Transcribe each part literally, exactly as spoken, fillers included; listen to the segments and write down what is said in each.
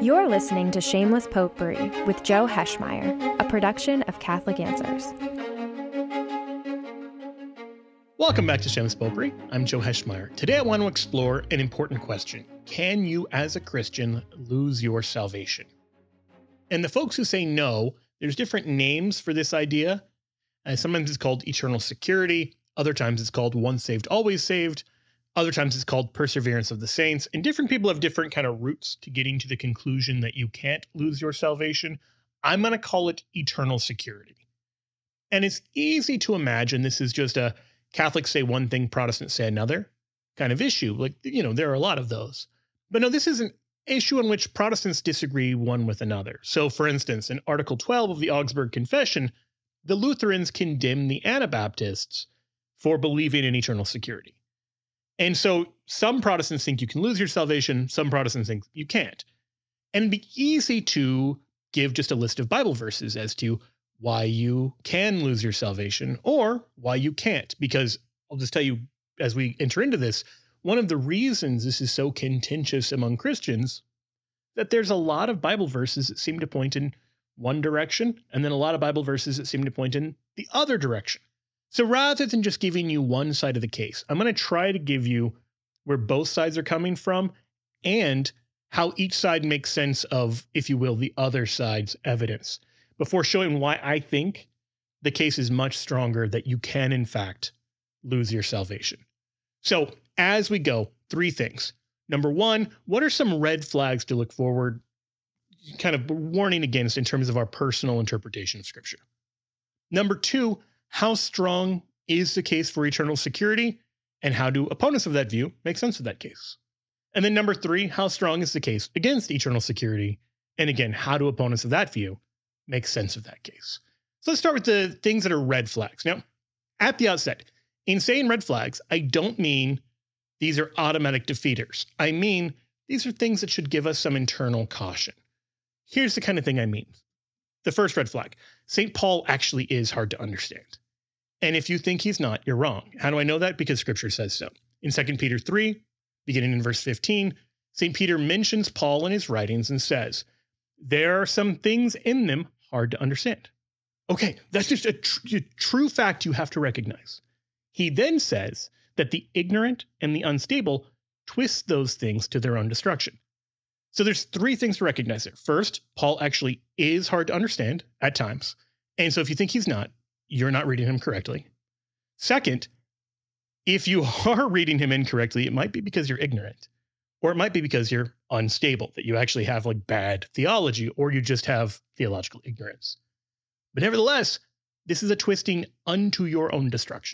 You're listening to Shameless Popery with Joe Heschmeyer, a production of Catholic Answers. Welcome back to Shameless Popery. I'm Joe Heschmeyer. Today I want to explore an important question. Can you, as a Christian, lose your salvation? And the folks who say no, there's different names for this idea. Uh, sometimes it's called eternal security. Other times it's called once saved, always saved. Other times it's called perseverance of the saints. And different people have different kind of routes to getting to the conclusion that you can't lose your salvation. I'm going to call it eternal security. And it's easy to imagine this is just a Catholics say one thing, Protestants say another kind of issue. Like, you know, there are a lot of those. But no, this is an issue in which Protestants disagree one with another. So, for instance, in Article twelve of the Augsburg Confession, the Lutherans condemn the Anabaptists for believing in eternal security. And so some Protestants think you can lose your salvation. Some Protestants think you can't. And it'd be easy to give just a list of Bible verses as to why you can lose your salvation or why you can't. Because I'll just tell you, as we enter into this, one of the reasons this is so contentious among Christians, that there's a lot of Bible verses that seem to point in one direction, and then a lot of Bible verses that seem to point in the other direction. So rather than just giving you one side of the case, I'm going to try to give you where both sides are coming from and how each side makes sense of, if you will, the other side's evidence, before showing why I think the case is much stronger that you can, in fact, lose your salvation. So as we go, three things. Number one, what are some red flags to look forward, kind of warning against in terms of our personal interpretation of Scripture? Number two, how strong is the case for eternal security, and how do opponents of that view make sense of that case? And then number three, how strong is the case against eternal security? And again, how do opponents of that view make sense of that case? So let's start with the things that are red flags. Now, at the outset, in saying red flags, I don't mean these are automatic defeaters. I mean, these are things that should give us some internal caution. Here's the kind of thing I mean. The first red flag, Saint Paul actually is hard to understand. And if you think he's not, you're wrong. How do I know that? Because Scripture says so. In Second Peter three, beginning in verse fifteen, Saint Peter mentions Paul in his writings and says, there are some things in them hard to understand. Okay, that's just a, tr- a true fact you have to recognize. He then says that the ignorant and the unstable twist those things to their own destruction. So there's three things to recognize there. First, Paul actually is hard to understand at times. And so if you think he's not, you're not reading him correctly. Second, if you are reading him incorrectly, it might be because you're ignorant, or it might be because you're unstable, that you actually have like bad theology, or you just have theological ignorance. But nevertheless, this is a twisting unto your own destruction.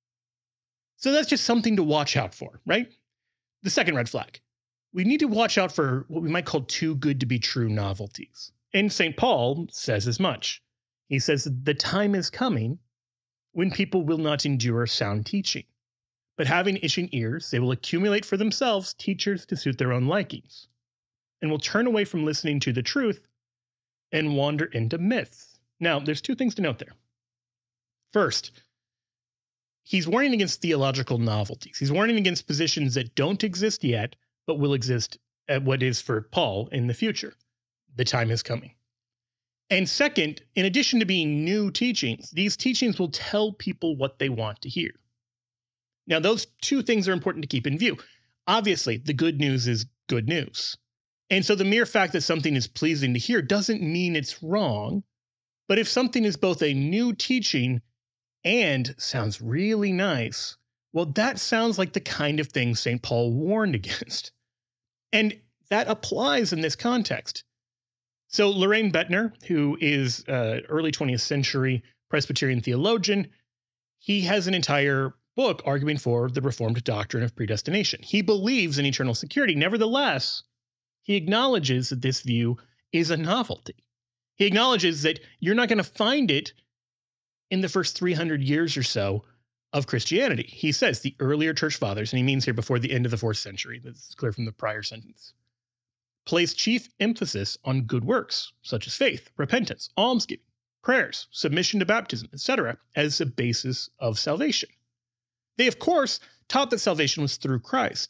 So that's just something to watch out for, right? The second red flag. We need to watch out for what we might call too good to be true novelties. And Saint Paul says as much. He says the time is coming when people will not endure sound teaching, but having itching ears, they will accumulate for themselves teachers to suit their own likings, and will turn away from listening to the truth and wander into myths. Now, there's two things to note there. First, he's warning against theological novelties. He's warning against positions that don't exist yet, but will exist at what is for Paul in the future. The time is coming. And second, in addition to being new teachings, these teachings will tell people what they want to hear. Now, those two things are important to keep in view. Obviously, the good news is good news. And so the mere fact that something is pleasing to hear doesn't mean it's wrong. But if something is both a new teaching and sounds really nice, well, that sounds like the kind of thing Saint Paul warned against. And that applies in this context. So Loraine Boettner, who is an early twentieth century Presbyterian theologian, he has an entire book arguing for the Reformed doctrine of predestination. He believes in eternal security. Nevertheless, he acknowledges that this view is a novelty. He acknowledges that you're not going to find it in the first three hundred years or so of Christianity. He says the earlier church fathers, and he means here before the end of the fourth century, this is clear from the prior sentence, placed chief emphasis on good works, such as faith, repentance, almsgiving, prayers, submission to baptism, et cetera, as a basis of salvation. They, of course, taught that salvation was through Christ,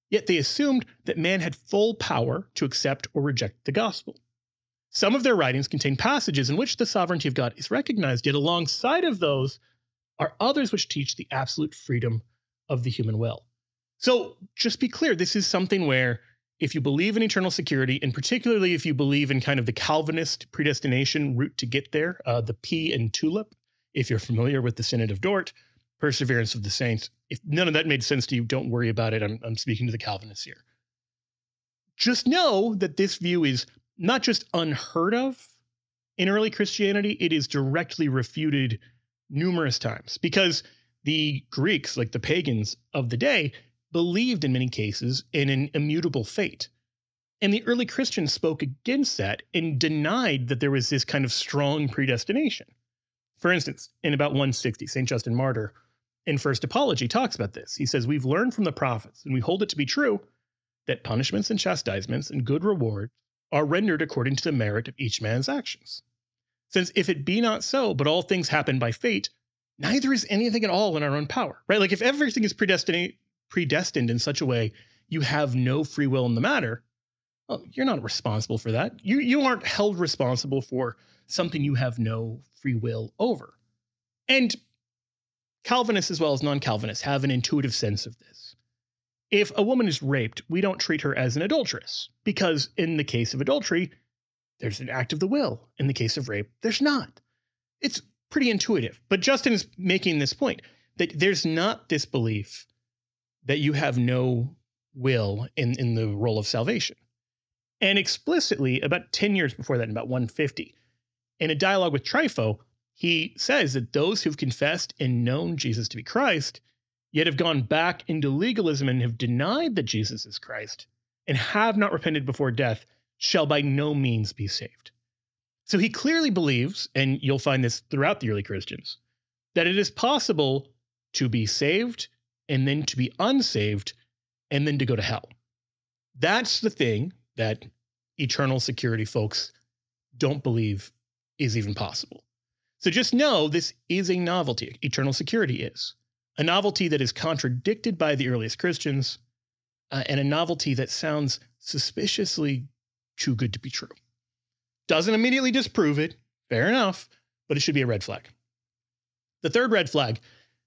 Yet they assumed that man had full power to accept or reject the gospel. Some of their writings contain passages in which the sovereignty of God is recognized, yet alongside of those are others which teach the absolute freedom of the human will. So just be clear, this is something where if you believe in eternal security, and particularly if you believe in kind of the Calvinist predestination route to get there, uh, the P and TULIP, if you're familiar with the Synod of Dort, Perseverance of the Saints, if none of that made sense to you, don't worry about it. I'm, I'm speaking to the Calvinists here. Just know that this view is not just unheard of in early Christianity, it is directly refuted numerous times because the Greeks, like the pagans of the day, believed in many cases in an immutable fate. And the early Christians spoke against that and denied that there was this kind of strong predestination. For instance, in about one sixty, Saint Justin Martyr in First Apology talks about this. He says, "We've learned from the prophets, and we hold it to be true, that punishments and chastisements and good rewards are rendered according to the merit of each man's actions. Since if it be not so, but all things happen by fate, neither is anything at all in our own power," right? Like if everything is predestined, predestined in such a way you have no free will in the matter, well, you're not responsible for that. You, you aren't held responsible for something you have no free will over. And Calvinists as well as non-Calvinists have an intuitive sense of this. If a woman is raped, we don't treat her as an adulteress because in the case of adultery, there's an act of the will. In the case of rape, there's not. It's pretty intuitive. But Justin is making this point that there's not this belief that you have no will in, in the role of salvation. And explicitly, about ten years before that, in about one fifty, in a dialogue with Trypho, he says that those who've confessed and known Jesus to be Christ, yet have gone back into legalism and have denied that Jesus is Christ, and have not repented before death, shall by no means be saved. So he clearly believes, and you'll find this throughout the early Christians, that it is possible to be saved and then to be unsaved and then to go to hell. That's the thing that eternal security folks don't believe is even possible. So just know this is a novelty. Eternal security is a novelty that is contradicted by the earliest Christians uh, and a novelty that sounds suspiciously too good to be true. Doesn't immediately disprove it, fair enough, but it should be a red flag. The third red flag,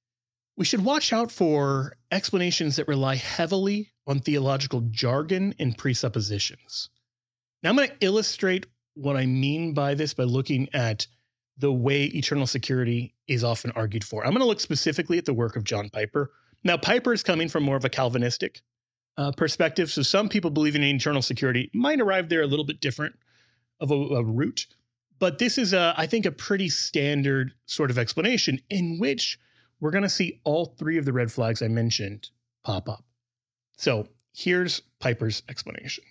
we should watch out for explanations that rely heavily on theological jargon and presuppositions. Now I'm going to illustrate what I mean by this by looking at the way eternal security is often argued for. I'm going to look specifically at the work of John Piper. Now, Piper is coming from more of a Calvinistic uh, perspective, so some people believing in eternal security might arrive there a little bit different of a, a route. But this is, a, I think, a pretty standard sort of explanation in which we're going to see all three of the red flags I mentioned pop up. So here's Piper's explanation.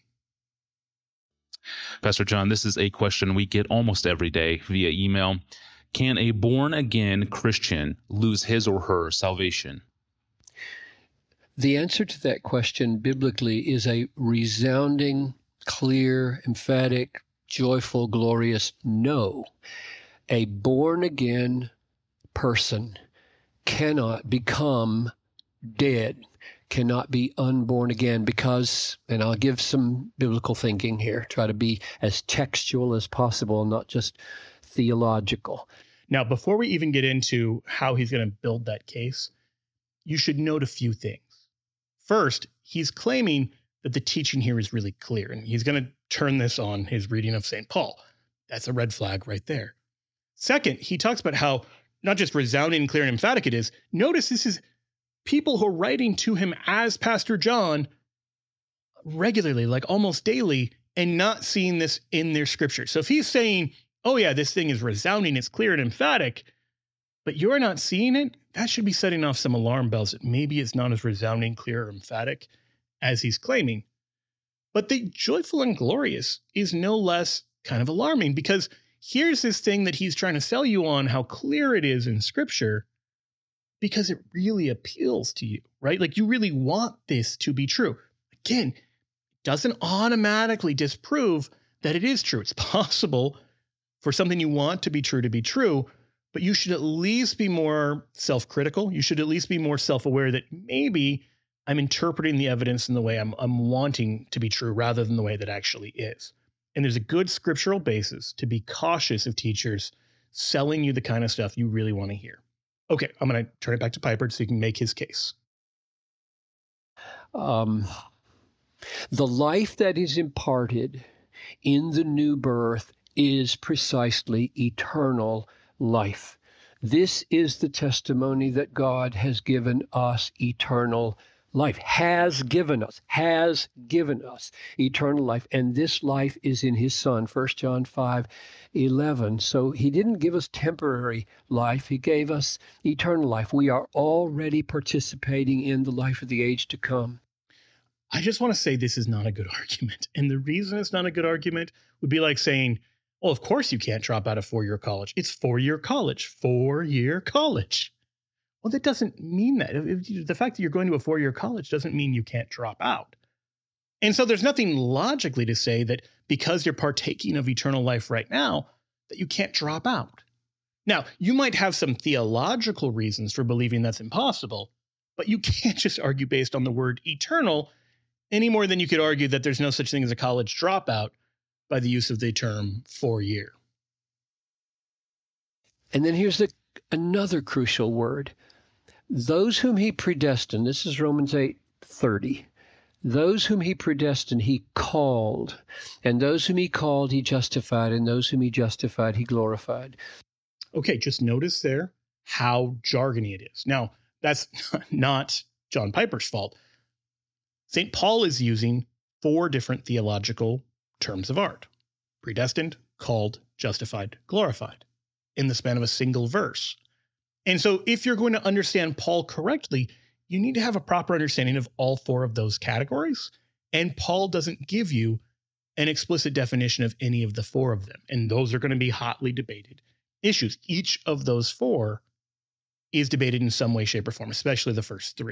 Pastor John, this is a question we get almost every day via email. Can a born-again Christian lose his or her salvation? The answer to that question biblically is a resounding, clear, emphatic, joyful, glorious no. A born-again person cannot become dead, cannot be unborn again because, and I'll give some biblical thinking here, try to be as textual as possible, not just theological. Now, before we even get into how he's going to build that case, you should note a few things. First, he's claiming that the teaching here is really clear, and he's going to turn this on his reading of Saint Paul. That's a red flag right there. Second, he talks about how not just resounding, clear, and emphatic it is. Notice this is people who are writing to him as Pastor John regularly, like almost daily, and not seeing this in their scripture. So if he's saying, oh yeah, this thing is resounding, it's clear and emphatic, but you're not seeing it, that should be setting off some alarm bells that maybe it's not as resounding, clear, or emphatic as he's claiming. But the joyful and glorious is no less kind of alarming, because here's this thing that he's trying to sell you on, how clear it is in scripture, because it really appeals to you, right? Like you really want this to be true. Again, it doesn't automatically disprove that it is true. It's possible for something you want to be true to be true, but you should at least be more self-critical. You should at least be more self-aware that maybe I'm interpreting the evidence in the way I'm, I'm wanting to be true rather than the way that actually is. And there's a good scriptural basis to be cautious of teachers selling you the kind of stuff you really want to hear. Okay, I'm going to turn it back to Piper so he can make his case. Um, the life that is imparted in the new birth is precisely eternal life. This is the testimony that God has given us eternal life, has given us, has given us eternal life. And this life is in his Son, First John five eleven. So he didn't give us temporary life. He gave us eternal life. We are already participating in the life of the age to come. I just want to say this is not a good argument. And the reason it's not a good argument would be like saying, well, of course you can't drop out of four-year college. It's four-year college, four-year college. Well, that doesn't mean that. The fact that you're going to a four-year college doesn't mean you can't drop out. And so there's nothing logically to say that because you're partaking of eternal life right now, that you can't drop out. Now, you might have some theological reasons for believing that's impossible, but you can't just argue based on the word eternal any more than you could argue that there's no such thing as a college dropout by the use of the term four-year. And then here's the another crucial word. Those whom he predestined, this is Romans eight thirty. Those whom he predestined, he called. And those whom he called, he justified. And those whom he justified, he glorified. Okay, just notice there how jargony it is. Now, that's not John Piper's fault. Saint Paul is using four different theological terms of art: predestined, called, justified, glorified, in the span of a single verse. And so if you're going to understand Paul correctly, you need to have a proper understanding of all four of those categories. And Paul doesn't give you an explicit definition of any of the four of them. And those are going to be hotly debated issues. Each of those four is debated in some way, shape, or form, especially the first three.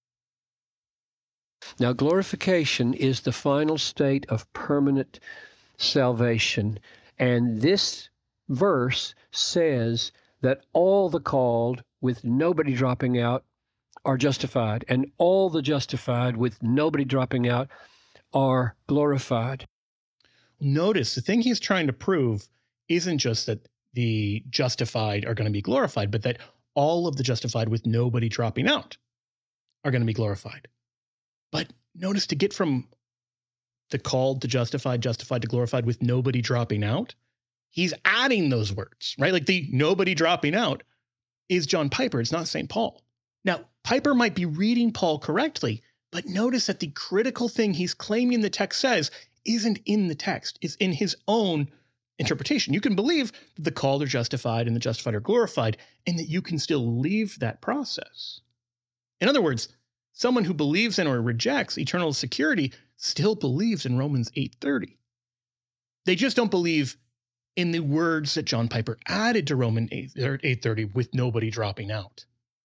Now, glorification is the final state of permanent salvation. And this verse says that all the called, with nobody dropping out, are justified, and all the justified, with nobody dropping out, are glorified. Notice the thing he's trying to prove isn't just that the justified are going to be glorified, but that all of the justified, with nobody dropping out, are going to be glorified. But notice, to get from the called to justified, justified to glorified, with nobody dropping out, he's adding those words, right? Like the nobody dropping out is John Piper. It's not Saint Paul. Now, Piper might be reading Paul correctly, but notice that the critical thing he's claiming the text says isn't in the text. It's in his own interpretation. You can believe that the called are justified and the justified are glorified, and that you can still leave that process. In other words, someone who believes in or rejects eternal security still believes in Romans eight thirty. They just don't believe in the words that John Piper added to Romans eight thirty, with nobody dropping out.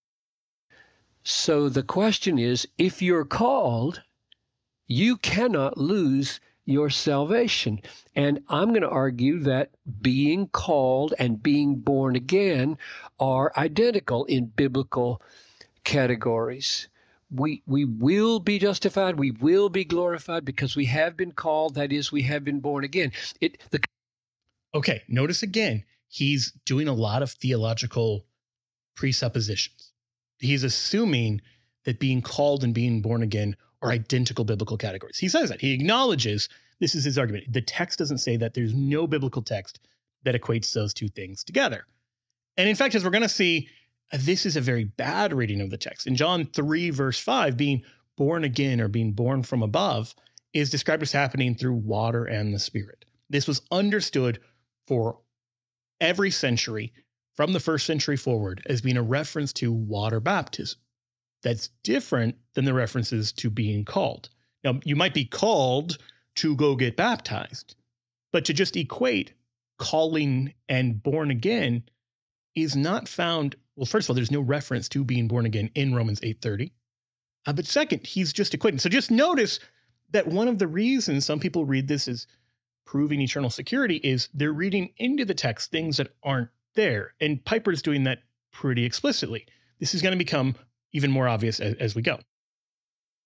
So the question is, if you're called, you cannot lose your salvation. And I'm going to argue that being called and being born again are identical in biblical categories. We we will be justified, we will be glorified because we have been called, that is, we have been born again. It the Okay, notice again, he's doing a lot of theological presuppositions. He's assuming that being called and being born again are identical biblical categories. He says that. He acknowledges, this is his argument, the text doesn't say that. There's no biblical text that equates those two things together. And in fact, as we're going to see, this is a very bad reading of the text. In John three, verse five, being born again or being born from above is described as happening through water and the Spirit. This was understood for every century from the first century forward as being a reference to water baptism. That's different than the references to being called. Now, you might be called to go get baptized, but to just equate calling and born again is not found. Well, first of all, there's no reference to being born again in Romans eight thirty. Uh, but second, he's just equating. So just notice that one of the reasons some people read this as proving eternal security is they're reading into the text things that aren't there. And Piper's doing that pretty explicitly. This is going to become even more obvious as, as we go.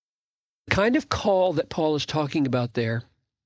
kind of call that Paul is talking about there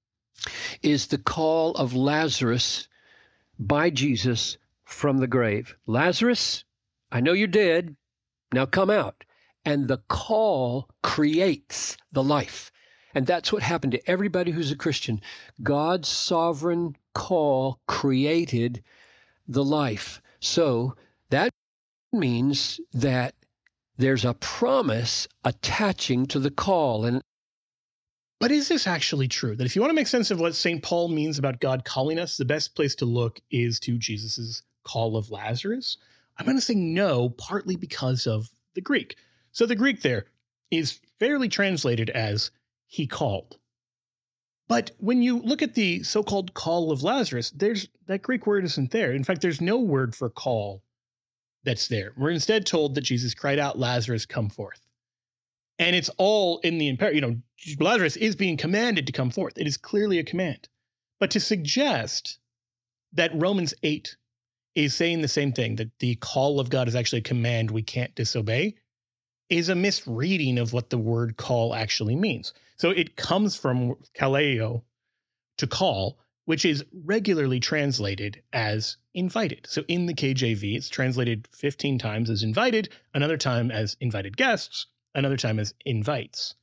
is the call of Lazarus by Jesus from the grave. Lazarus, I know you're dead. Now come out. And the call creates the life. And that's what happened to everybody who's a Christian. God's sovereign call created the life. So that means that there's a promise attaching to the call. And But is this actually true? That if you want to make sense of what Saint Paul means about God calling us, the best place to look is to Jesus's call of Lazarus? I'm going to say no, partly because of the Greek. So the Greek there is fairly translated as he called. But when you look at the so-called call of Lazarus, there's that Greek word isn't there. In fact, there's no word for call that's there. We're instead told that Jesus cried out, Lazarus, come forth. And it's all in the imperative. You know, Lazarus is being commanded to come forth. It is clearly a command. But to suggest that Romans eight is saying the same thing, that the call of God is actually a command we can't disobey, is a misreading of what the word call actually means. So it comes from kaleo, to call, which is regularly translated as invited. So in the K J V, it's translated fifteen times as invited, another time as invited guests, another time as invites.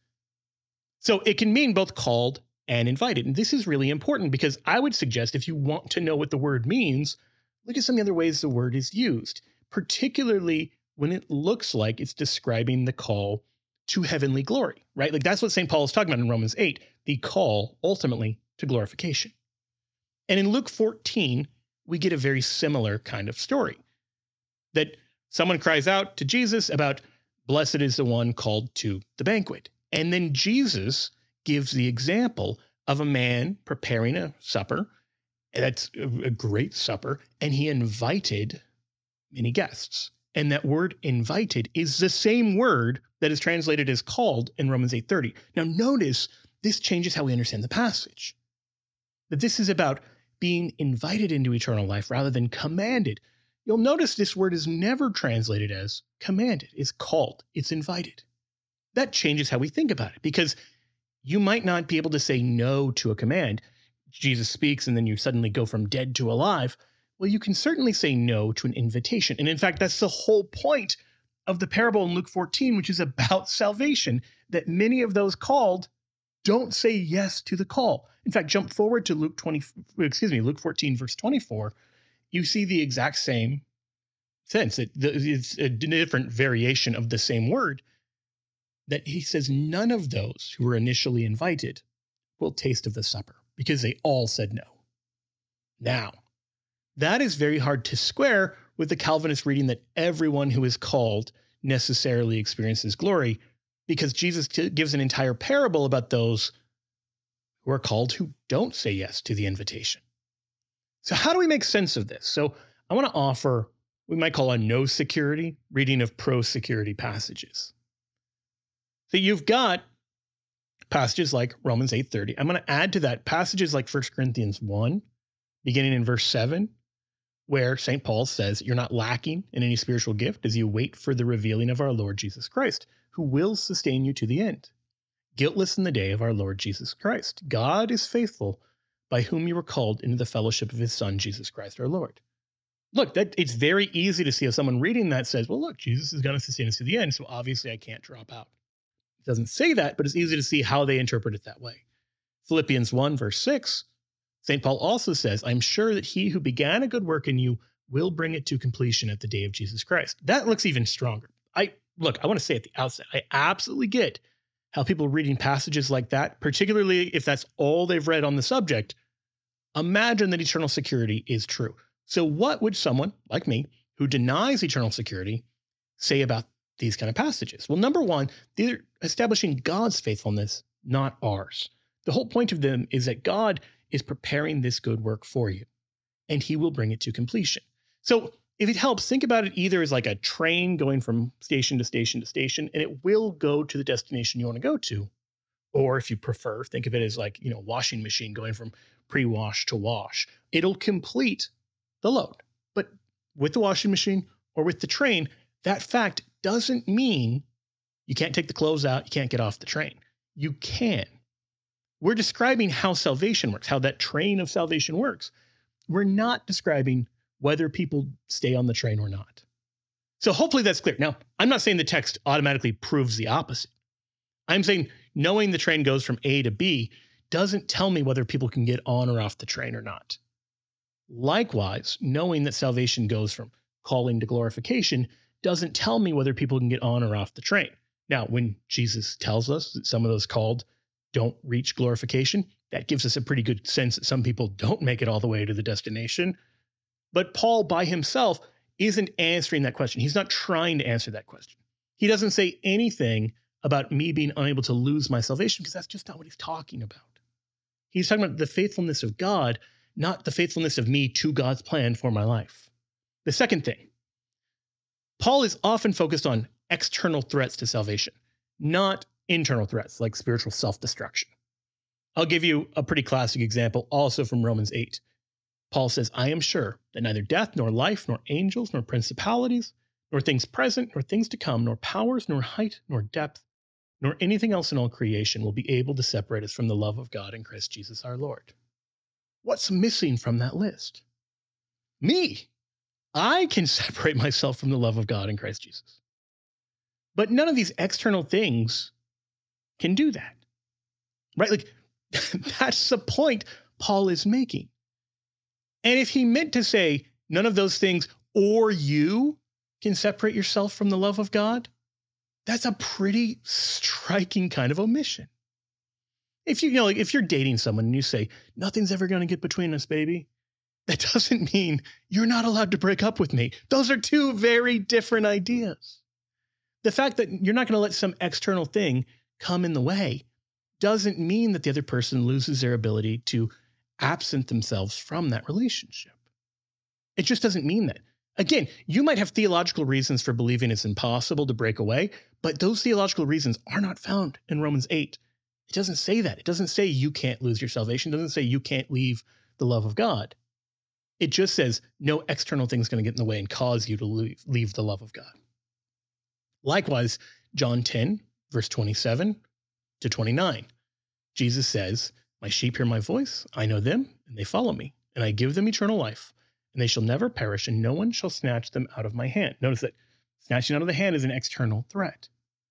So it can mean both called and invited. And this is really important because I would suggest if you want to know what the word means, look at some of the other ways the word is used, particularly when it looks like it's describing the call to heavenly glory, right? Like that's what Saint Paul is talking about in Romans eight, the call ultimately to glorification. And in Luke fourteen, we get a very similar kind of story that someone cries out to Jesus about blessed is the one called to the banquet. And then Jesus gives the example of a man preparing a supper. That's a great supper. And he invited many guests. And that word invited is the same word that is translated as called in Romans eight thirty. Now notice this changes how we understand the passage. That this is about being invited into eternal life rather than commanded. You'll notice this word is never translated as commanded. It's called. It's invited. That changes how we think about it because you might not be able to say no to a command. Jesus speaks and then you suddenly go from dead to alive. Well, you can certainly say no to an invitation. And in fact, that's the whole point of the parable in Luke fourteen, which is about salvation, that many of those called don't say yes to the call. In fact, jump forward to Luke twenty, excuse me, Luke fourteen, verse twenty-four. You see the exact same sense. That it's a different variation of the same word. That he says none of those who were initially invited will taste of the supper because they all said no. Now, that is very hard to square with the Calvinist reading that everyone who is called necessarily experiences glory, because Jesus t- gives an entire parable about those who are called who don't say yes to the invitation. So how do we make sense of this? So I want to offer, we might call a no security reading of pro security passages. So you've got passages like Romans eight thirty. I'm going to add to that passages like First Corinthians one, beginning in verse seven, where Saint Paul says, you're not lacking in any spiritual gift as you wait for the revealing of our Lord Jesus Christ, who will sustain you to the end, guiltless in the day of our Lord Jesus Christ. God is faithful, by whom you were called into the fellowship of his Son, Jesus Christ, our Lord. Look, that it's very easy to see how someone reading that says, well, look, Jesus is going to sustain us to the end, so obviously I can't drop out. It doesn't say that, but it's easy to see how they interpret it that way. Philippians one, verse six, Saint Paul also says, I'm sure that he who began a good work in you will bring it to completion at the day of Jesus Christ. That looks even stronger. I look, I want to say at the outset, I absolutely get how people reading passages like that, particularly if that's all they've read on the subject, imagine that eternal security is true. So what would someone like me who denies eternal security say about these kind of passages? Well, number one, they're establishing God's faithfulness, not ours. The whole point of them is that God is preparing this good work for you, and he will bring it to completion. So if it helps, think about it either as like a train going from station to station to station, and it will go to the destination you want to go to. Or if you prefer, think of it as like, you know, washing machine going from pre-wash to wash. It'll complete the load. But with the washing machine or with the train, that fact doesn't mean you can't take the clothes out, you can't get off the train. you can. We're describing how salvation works, how that train of salvation works. We're not describing whether people stay on the train or not. So hopefully that's clear. Now, I'm not saying the text automatically proves the opposite. I'm saying knowing the train goes from A to B doesn't tell me whether people can get on or off the train or not. Likewise, knowing that salvation goes from calling to glorification doesn't tell me whether people can get on or off the train. Now, when Jesus tells us that some of those called don't reach glorification, that gives us a pretty good sense that some people don't make it all the way to the destination. But Paul by himself isn't answering that question. He's not trying to answer that question. He doesn't say anything about me being unable to lose my salvation, because that's just not what he's talking about. He's talking about the faithfulness of God, not the faithfulness of me to God's plan for my life. The second thing, Paul is often focused on external threats to salvation, not internal threats like spiritual self-destruction. I'll give you a pretty classic example also from Romans eight. Paul says, I am sure that neither death, nor life, nor angels, nor principalities, nor things present, nor things to come, nor powers, nor height, nor depth, nor anything else in all creation will be able to separate us from the love of God in Christ Jesus our Lord. What's missing from that list? Me. I can separate myself from the love of God in Christ Jesus. But none of these external things can do that. Right? Like, that's the point Paul is making. And if he meant to say none of those things or you can separate yourself from the love of God, that's a pretty striking kind of omission. If you, you know, like if you're dating someone and you say, nothing's ever going to get between us, baby, that doesn't mean you're not allowed to break up with me. Those are two very different ideas. The fact that you're not going to let some external thing come in the way doesn't mean that the other person loses their ability to absent themselves from that relationship. It just doesn't mean that. Again, you might have theological reasons for believing it's impossible to break away, but those theological reasons are not found in Romans eight. It doesn't say that. It doesn't say you can't lose your salvation. It doesn't say you can't leave the love of God. It just says no external thing is going to get in the way and cause you to leave, leave the love of God. Likewise, John ten, verse twenty-seven to twenty-nine, Jesus says, my sheep hear my voice, I know them, and they follow me, and I give them eternal life, and they shall never perish, and no one shall snatch them out of my hand. Notice that snatching out of the hand is an external threat.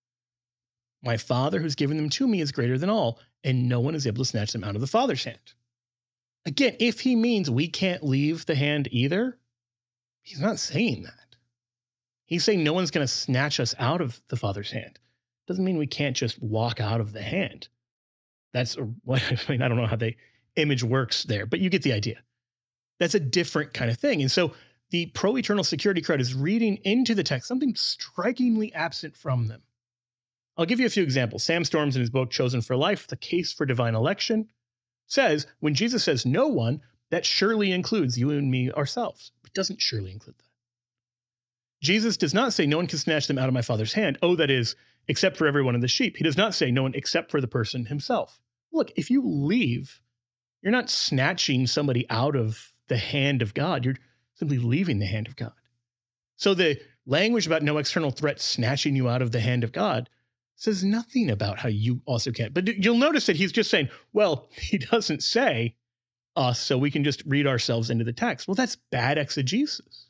My Father who's given them to me is greater than all, and no one is able to snatch them out of the Father's hand. Again, if he means we can't leave the hand either, he's not saying that. He's saying no one's going to snatch us out of the Father's hand. Doesn't mean we can't just walk out of the hand. That's what I mean. I don't know how the image works there, but you get the idea. That's a different kind of thing. And so the pro-eternal security crowd is reading into the text something strikingly absent from them. I'll give you a few examples. Sam Storms, in his book, Chosen for Life, The Case for Divine Election, says, when Jesus says no one, that surely includes you and me ourselves. It doesn't surely include that. Jesus does not say no one can snatch them out of my Father's hand. Oh, that is, except for every one of the sheep. He does not say no one except for the person himself. Look, if you leave, you're not snatching somebody out of the hand of God. You're simply leaving the hand of God. So the language about no external threat snatching you out of the hand of God says nothing about how you also can't. But you'll notice that he's just saying, well, he doesn't say us, so we can just read ourselves into the text. Well, that's bad exegesis.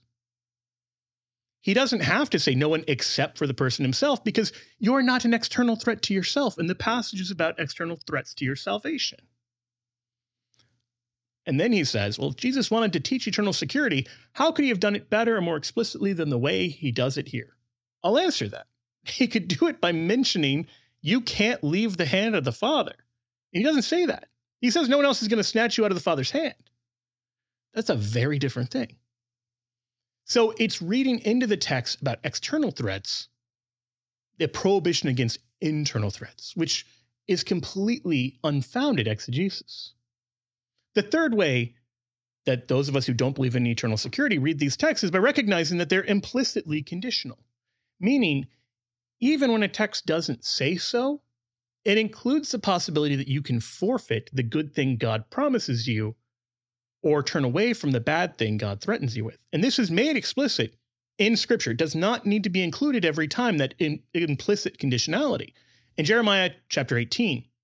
He doesn't have to say no one except for the person himself, because you're not an external threat to yourself. And the passage is about external threats to your salvation. And then he says, well, if Jesus wanted to teach eternal security, how could he have done it better or more explicitly than the way he does it here? I'll answer that. He could do it by mentioning you can't leave the hand of the Father. And he doesn't say that. He says no one else is going to snatch you out of the Father's hand. That's a very different thing. So it's reading into the text about external threats, the prohibition against internal threats, which is completely unfounded exegesis. The third way that those of us who don't believe in eternal security read these texts is by recognizing that they're implicitly conditional, meaning even when a text doesn't say so, it includes the possibility that you can forfeit the good thing God promises you or turn away from the bad thing God threatens you with. And this is made explicit in Scripture. It does not need to be included every time, that in, implicit conditionality. In Jeremiah chapter eighteen,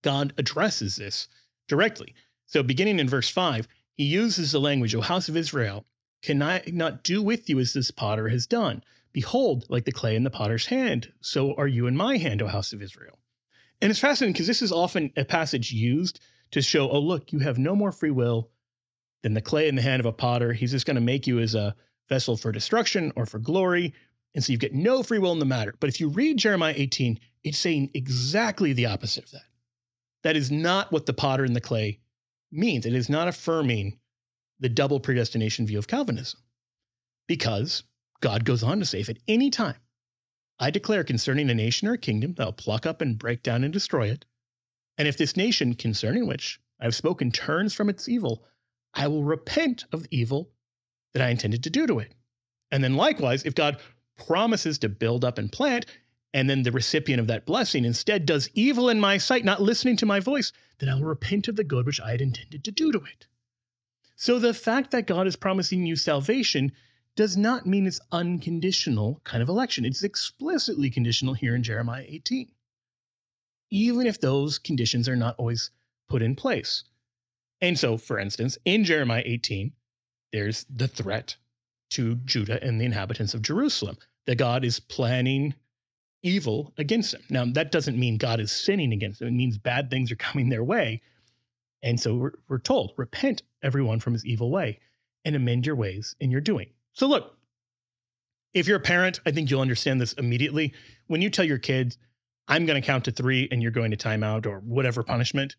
God addresses this directly. So beginning in verse five, he uses the language, O house of Israel, can I not do with you as this potter has done? Behold, like the clay in the potter's hand, so are you in my hand, O house of Israel. And it's fascinating because this is often a passage used to show, oh, look, you have no more free will than the clay in the hand of a potter. He's just going to make you as a vessel for destruction or for glory. And so you get no free will in the matter. But if you read Jeremiah eighteen, it's saying exactly the opposite of that. That is not what the potter and the clay means. It is not affirming the double predestination view of Calvinism. Because God goes on to say, if at any time I declare concerning a nation or a kingdom that I'll pluck up and break down and destroy it, and if this nation concerning which I have spoken turns from its evil, I will repent of the evil that I intended to do to it. And then likewise, if God promises to build up and plant, and then the recipient of that blessing instead does evil in my sight, not listening to my voice, then I will repent of the good which I had intended to do to it. So the fact that God is promising you salvation does not mean it's unconditional kind of election. It's explicitly conditional here in Jeremiah eighteen. Even if those conditions are not always put in place. And so, for instance, in Jeremiah eighteen, there's the threat to Judah and the inhabitants of Jerusalem, that God is planning evil against them. Now, that doesn't mean God is sinning against them. It means bad things are coming their way. And so we're, we're told, repent everyone from his evil way and amend your ways in your doing. So look, if you're a parent, I think you'll understand this immediately. When you tell your kids, I'm going to count to three and you're going to time out or whatever punishment,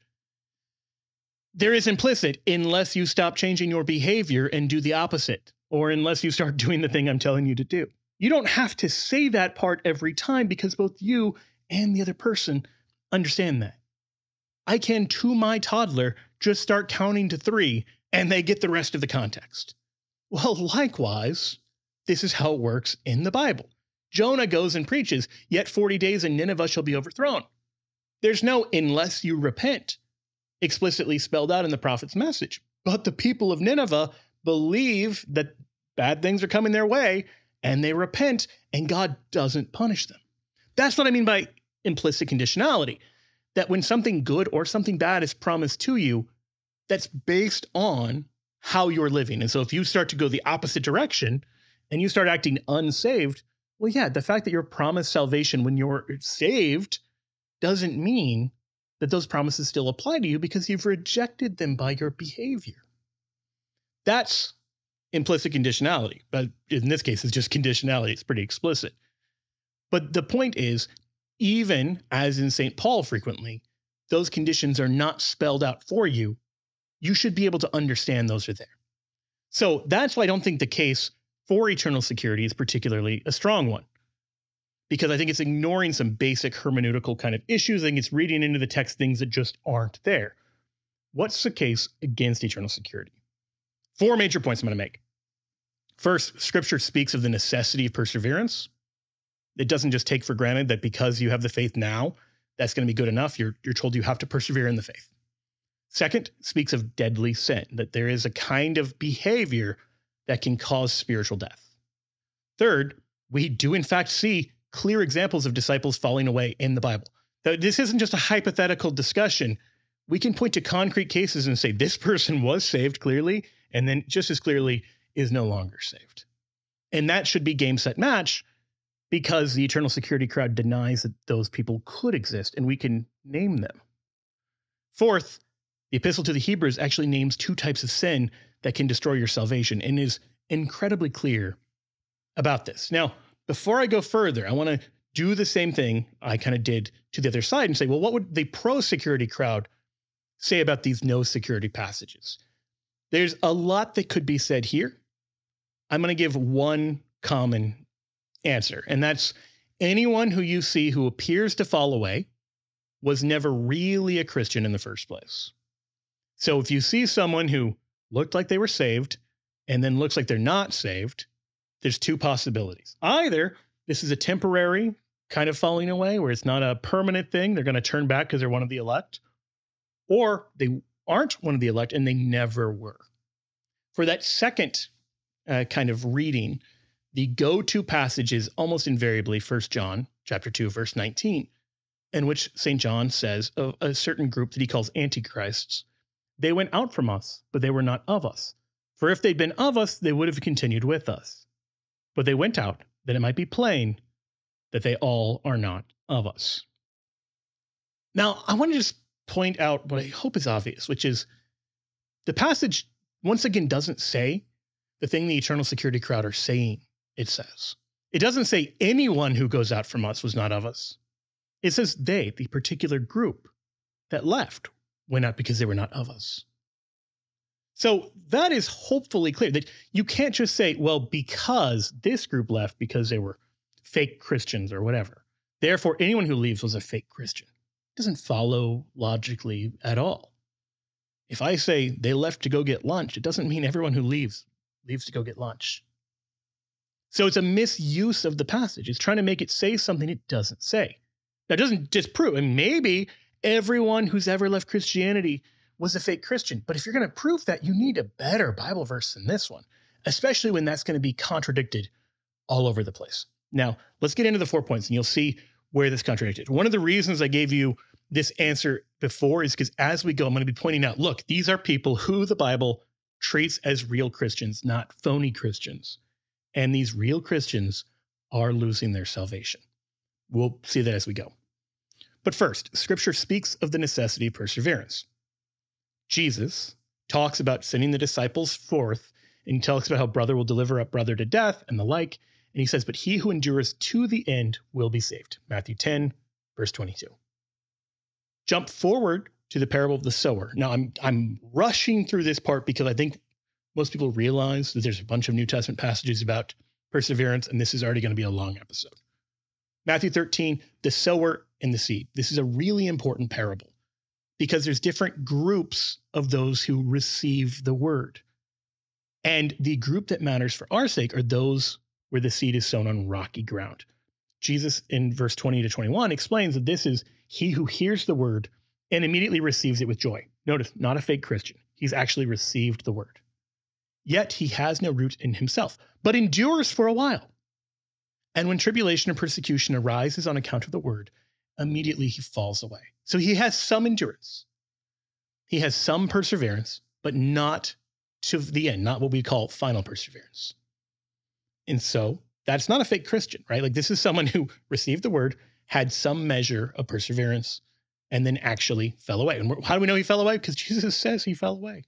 there is implicit, unless you stop changing your behavior and do the opposite, or unless you start doing the thing I'm telling you to do. You don't have to say that part every time because both you and the other person understand that. I can, to my toddler, just start counting to three and they get the rest of the context. Well, likewise, this is how it works in the Bible. Jonah goes and preaches, yet forty days and Nineveh shall be overthrown. There's no unless you repent explicitly spelled out in the prophet's message. But the people of Nineveh believe that bad things are coming their way and they repent and God doesn't punish them. That's what I mean by implicit conditionality. That when something good or something bad is promised to you, that's based on how you're living. And so if you start to go the opposite direction and you start acting unsaved, well, yeah, the fact that you're promised salvation when you're saved doesn't mean that those promises still apply to you because you've rejected them by your behavior. That's implicit conditionality. But in this case, it's just conditionality. It's pretty explicit. But the point is, even as in Saint Paul frequently, those conditions are not spelled out for you. You should be able to understand those are there. So that's why I don't think the case for eternal security is particularly a strong one. Because I think it's ignoring some basic hermeneutical kind of issues. I think it's reading into the text things that just aren't there. What's the case against eternal security? Four major points I'm going to make. First, Scripture speaks of the necessity of perseverance. It doesn't just take for granted that because you have the faith now, that's going to be good enough. You're, you're told you have to persevere in the faith. Second, it speaks of deadly sin, that there is a kind of behavior that can cause spiritual death. Third, we do in fact see clear examples of disciples falling away in the Bible. This isn't just a hypothetical discussion. We can point to concrete cases and say this person was saved clearly, and then just as clearly is no longer saved. And that should be game, set, match, because the eternal security crowd denies that those people could exist, and we can name them. Fourth, the Epistle to the Hebrews actually names two types of sin that can destroy your salvation and is incredibly clear about this. Now, before I go further, I want to do the same thing I kind of did to the other side and say, well, what would the pro-security crowd say about these no-security passages? There's a lot that could be said here. I'm going to give one common answer, and that's anyone who you see who appears to fall away was never really a Christian in the first place. So if you see someone who looked like they were saved and then looks like they're not saved, there's two possibilities. Either this is a temporary kind of falling away where it's not a permanent thing. They're going to turn back because they're one of the elect, or they aren't one of the elect and they never were. For that second uh, kind of reading, the go-to passage is almost invariably First John chapter two, verse nineteen. in which Saint John says of a certain group that he calls antichrists, they went out from us, but they were not of us. For if they'd been of us, they would have continued with us. But they went out, that it might be plain that they all are not of us. Now, I want to just point out what I hope is obvious, which is the passage, once again, doesn't say the thing the Eternal Security crowd are saying it says. It doesn't say anyone who goes out from us was not of us. It says they, the particular group that left, went out because they were not of us. So that is hopefully clear that you can't just say, well, because this group left because they were fake Christians or whatever, therefore anyone who leaves was a fake Christian. It doesn't follow logically at all. If I say they left to go get lunch, it doesn't mean everyone who leaves leaves to go get lunch. So it's a misuse of the passage. It's trying to make it say something it doesn't say. Now, it doesn't disprove, and maybe everyone who's ever left Christianity was a fake Christian. But if you're going to prove that, you need a better Bible verse than this one, especially when that's going to be contradicted all over the place. Now, let's get into the four points, and you'll see where this contradicted. One of the reasons I gave you this answer before is because as we go, I'm going to be pointing out, look, these are people who the Bible treats as real Christians, not phony Christians. And these real Christians are losing their salvation. We'll see that as we go. But first, Scripture speaks of the necessity of perseverance. Jesus talks about sending the disciples forth, and he talks about how brother will deliver up brother to death and the like. And he says, but he who endures to the end will be saved. Matthew ten, verse twenty-two. Jump forward to the parable of the sower. Now, I'm I'm rushing through this part because I think most people realize that there's a bunch of New Testament passages about perseverance, and this is already going to be a long episode. Matthew thirteen, the sower and the seed. This is a really important parable because there's different groups of those who receive the word. And the group that matters for our sake are those where the seed is sown on rocky ground. Jesus in verse twenty to twenty-one explains that this is he who hears the word and immediately receives it with joy. Notice, not a fake Christian. He's actually received the word. Yet he has no root in himself, but endures for a while. And when tribulation or persecution arises on account of the word, immediately he falls away. So he has some endurance. He has some perseverance, but not to the end, not what we call final perseverance. And so that's not a fake Christian, right? Like this is someone who received the word, had some measure of perseverance, and then actually fell away. And how do we know he fell away? Because Jesus says he fell away.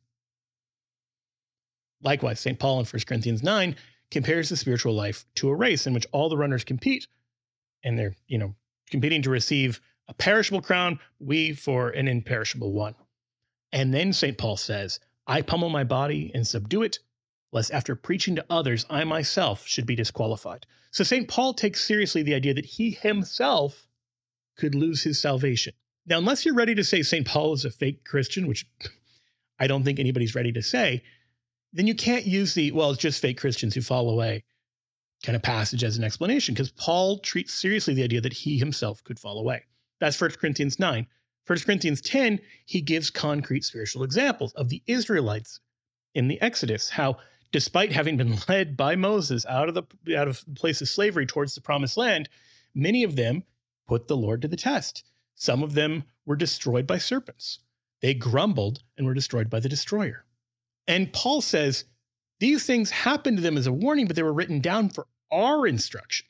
Likewise, Saint Paul in First Corinthians nine compares the spiritual life to a race in which all the runners compete, and they're, you know, competing to receive a perishable crown, we for an imperishable one. And then Saint Paul says, I pummel my body and subdue it, lest after preaching to others, I myself should be disqualified. So Saint Paul takes seriously the idea that he himself could lose his salvation. Now, unless you're ready to say Saint Paul is a fake Christian, which I don't think anybody's ready to say, then you can't use the, well, it's just fake Christians who fall away kind of passage as an explanation, because Paul treats seriously the idea that he himself could fall away. That's First Corinthians nine. First Corinthians ten, he gives concrete spiritual examples of the Israelites in the Exodus, how despite having been led by Moses out of the out of the place of slavery towards the promised land, many of them put the Lord to the test. Some of them were destroyed by serpents. They grumbled and were destroyed by the destroyer. And Paul says these things happened to them as a warning, but they were written down for our instruction.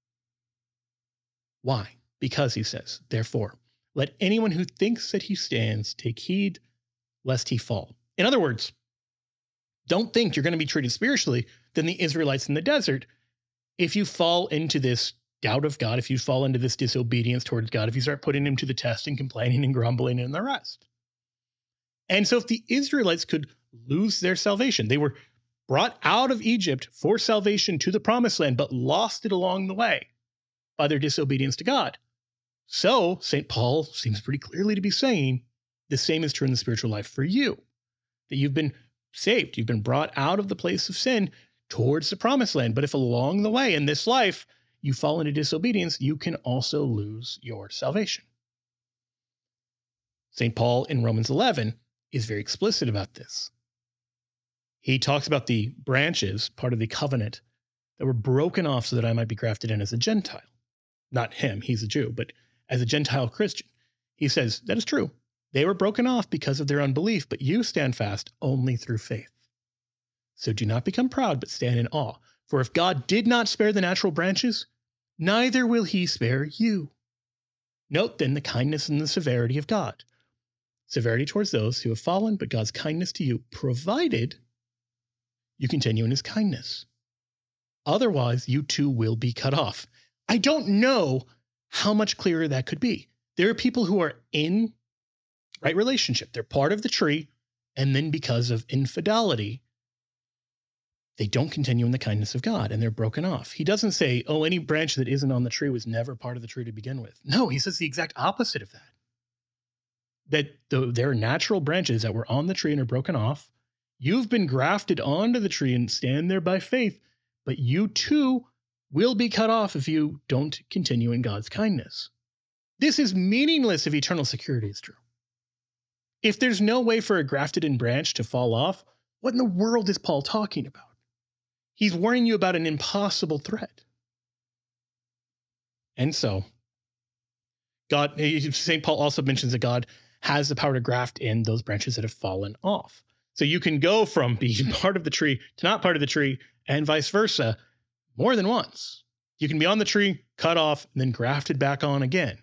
Why? Because, he says, therefore, let anyone who thinks that he stands take heed lest he fall. In other words, don't think you're going to be treated spiritually than the Israelites in the desert if you fall into this doubt of God, if you fall into this disobedience towards God, if you start putting him to the test and complaining and grumbling and the rest. And so if the Israelites could lose their salvation, they were brought out of Egypt for salvation to the promised land, but lost it along the way by their disobedience to God. So Saint Paul seems pretty clearly to be saying the same is true in the spiritual life for you, that you've been saved. You've been brought out of the place of sin towards the promised land. But if along the way in this life you fall into disobedience, you can also lose your salvation. Saint Paul in Romans eleven is very explicit about this. He talks about the branches, part of the covenant, that were broken off so that I might be grafted in as a Gentile. Not him, he's a Jew, but as a Gentile Christian. He says, that is true. They were broken off because of their unbelief, but you stand fast only through faith. So do not become proud, but stand in awe. For if God did not spare the natural branches, neither will he spare you. Note then the kindness and the severity of God. Severity towards those who have fallen, but God's kindness to you, provided you continue in his kindness. Otherwise, you too will be cut off. I don't know how much clearer that could be. There are people who are in right relationship. They're part of the tree, and then because of infidelity, they don't continue in the kindness of God, and they're broken off. He doesn't say, oh, any branch that isn't on the tree was never part of the tree to begin with. No, he says the exact opposite of that. That the, there are natural branches that were on the tree and are broken off. You've been grafted onto the tree and stand there by faith, but you too will be cut off if you don't continue in God's kindness. This is meaningless if eternal security is true. If there's no way for a grafted-in branch to fall off, what in the world is Paul talking about? He's warning you about an impossible threat. And so, God, Saint Paul also mentions that God has the power to graft in those branches that have fallen off. So you can go from being part of the tree to not part of the tree, and vice versa, more than once. You can be on the tree, cut off, and then grafted back on again.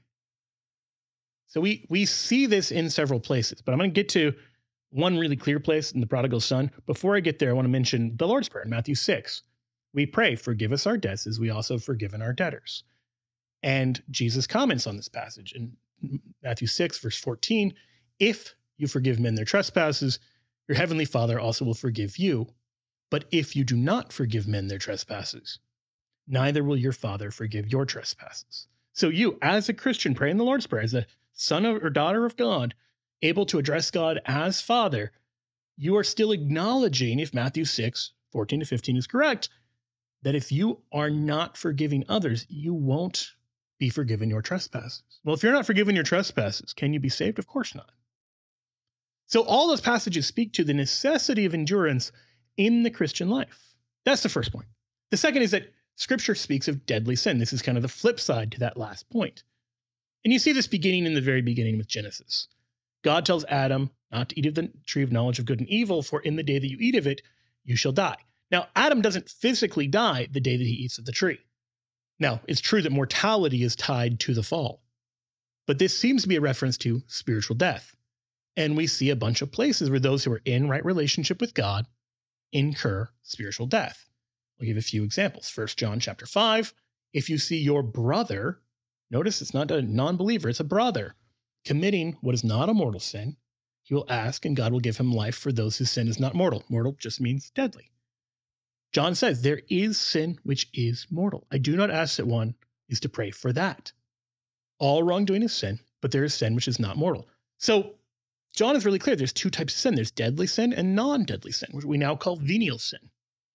So we we see this in several places, but I'm going to get to one really clear place in the prodigal son. Before I get there, I want to mention the Lord's Prayer in Matthew six. We pray, forgive us our debts as we also have forgiven our debtors. And Jesus comments on this passage in Matthew six, verse fourteen. If you forgive men their trespasses, your heavenly Father also will forgive you. But if you do not forgive men their trespasses, neither will your Father forgive your trespasses. So you, as a Christian, pray in the Lord's Prayer, as a son of, or daughter of God, able to address God as Father, you are still acknowledging, if Matthew six, fourteen to fifteen is correct, that if you are not forgiving others, you won't be forgiven your trespasses. Well, if you're not forgiven your trespasses, can you be saved? Of course not. So all those passages speak to the necessity of endurance in the Christian life. That's the first point. The second is that Scripture speaks of deadly sin. This is kind of the flip side to that last point. And you see this beginning in the very beginning with Genesis. God tells Adam not to eat of the tree of knowledge of good and evil, for in the day that you eat of it, you shall die. Now, Adam doesn't physically die the day that he eats of the tree. Now, it's true that mortality is tied to the fall, but this seems to be a reference to spiritual death. And we see a bunch of places where those who are in right relationship with God incur spiritual death. I'll give a few examples. First John chapter five, if you see your brother, notice it's not a non-believer, it's a brother, committing what is not a mortal sin, he will ask and God will give him life for those whose sin is not mortal. Mortal just means deadly. John says there is sin which is mortal. I do not ask that one is to pray for that. All wrongdoing is sin, but there is sin which is not mortal. So John is really clear. There's two types of sin. There's deadly sin and non-deadly sin, which we now call venial sin.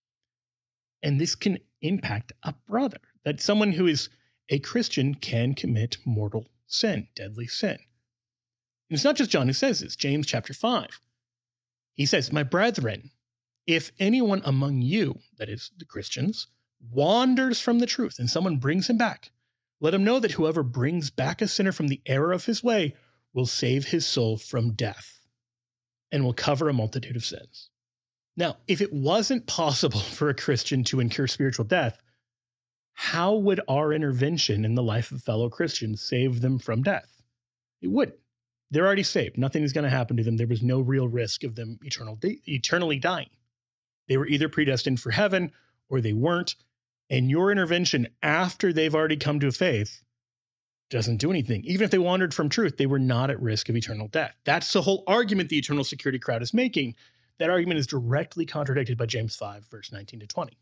And this can impact a brother, that someone who is a Christian can commit mortal sin, deadly sin. And it's not just John who says this. James chapter five. He says, my brethren, if anyone among you, that is the Christians, wanders from the truth and someone brings him back, let him know that whoever brings back a sinner from the error of his way will save his soul from death and will cover a multitude of sins. Now, if it wasn't possible for a Christian to incur spiritual death, how would our intervention in the life of fellow Christians save them from death? It wouldn't. They're already saved. Nothing is going to happen to them. There was no real risk of them eternal, eternally dying. They were either predestined for heaven or they weren't. And your intervention after they've already come to faith doesn't do anything. Even if they wandered from truth, they were not at risk of eternal death. That's the whole argument the eternal security crowd is making. That argument is directly contradicted by James five, verse nineteen to twenty.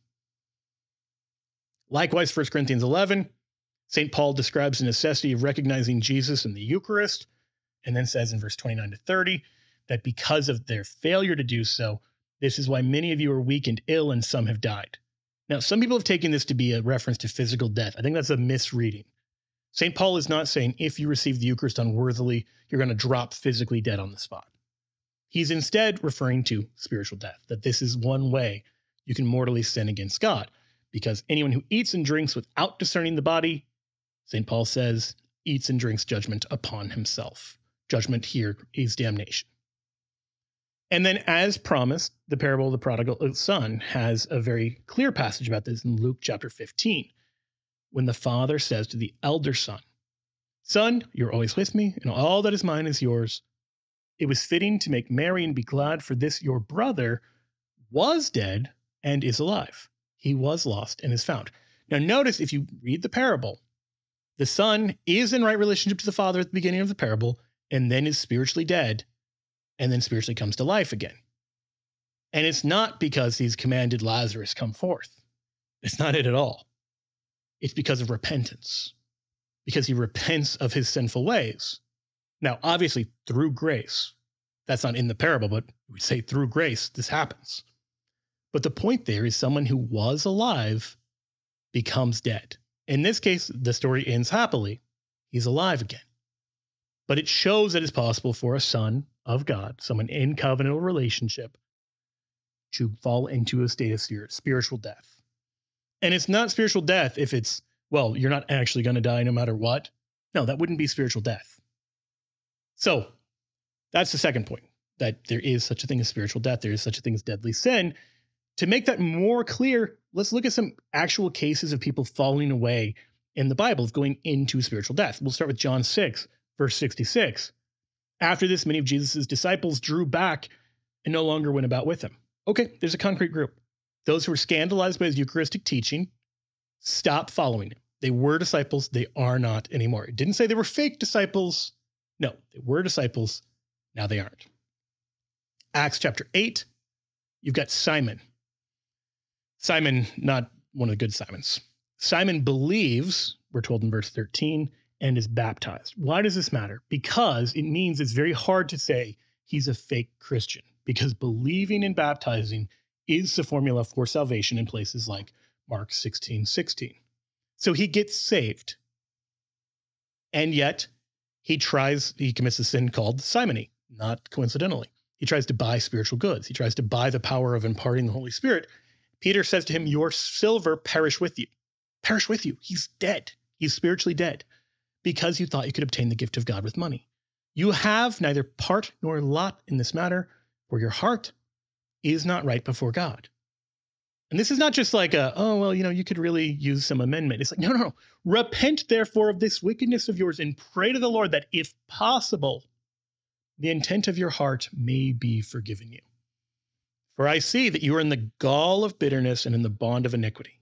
Likewise, First Corinthians eleven, Saint Paul describes the necessity of recognizing Jesus in the Eucharist, and then says in verse twenty-nine to thirty that because of their failure to do so, this is why many of you are weak and ill and some have died. Now, some people have taken this to be a reference to physical death. I think that's a misreading. Saint Paul is not saying if you receive the Eucharist unworthily, you're going to drop physically dead on the spot. He's instead referring to spiritual death, that this is one way you can mortally sin against God, because anyone who eats and drinks without discerning the body, Saint Paul says, eats and drinks judgment upon himself. Judgment here is damnation. And then, as promised, the parable of the prodigal son has a very clear passage about this in Luke chapter fifteen, when the father says to the elder son, "Son, you're always with me, and all that is mine is yours. It was fitting to make merry and be glad, for this your brother was dead and is alive. He was lost and is found." Now notice, if you read the parable, the son is in right relationship to the father at the beginning of the parable, and then is spiritually dead, and then spiritually comes to life again. And it's not because he's commanded Lazarus come forth. It's not it at all. It's because of repentance, because he repents of his sinful ways. Now, obviously, through grace, that's not in the parable, but we say through grace, this happens. But the point there is someone who was alive becomes dead. In this case, the story ends happily. He's alive again. But it shows that it's possible for a son of God, someone in covenantal relationship, to fall into a state of spiritual death. And it's not spiritual death if it's, well, you're not actually going to die no matter what. No, that wouldn't be spiritual death. So that's the second point, that there is such a thing as spiritual death. There is such a thing as deadly sin. To make that more clear, let's look at some actual cases of people falling away in the Bible, of going into spiritual death. We'll start with John six, verse sixty-six. After this, many of Jesus' disciples drew back and no longer went about with him. Okay, there's a concrete group. Those who were scandalized by his Eucharistic teaching stopped following him. They were disciples. They are not anymore. It didn't say they were fake disciples. No, they were disciples. Now they aren't. Acts chapter eight, you've got Simon. Simon, not one of the good Simons. Simon believes, we're told in verse thirteen, and is baptized. Why does this matter? Because it means it's very hard to say he's a fake Christian, because believing and baptizing is the formula for salvation in places like Mark sixteen sixteen. So he gets saved. And yet he tries, he commits a sin called simony, not coincidentally. He tries to buy spiritual goods. He tries to buy the power of imparting the Holy Spirit. Peter says to him, "Your silver perish with you." Perish with you. He's dead. He's spiritually dead because you thought you could obtain the gift of God with money. You have neither part nor lot in this matter, for your heart is not right before God. And this is not just like a, oh, well, you know, you could really use some amendment. It's like, no, no, no. Repent, therefore, of this wickedness of yours and pray to the Lord that, if possible, the intent of your heart may be forgiven you. For I see that you are in the gall of bitterness and in the bond of iniquity.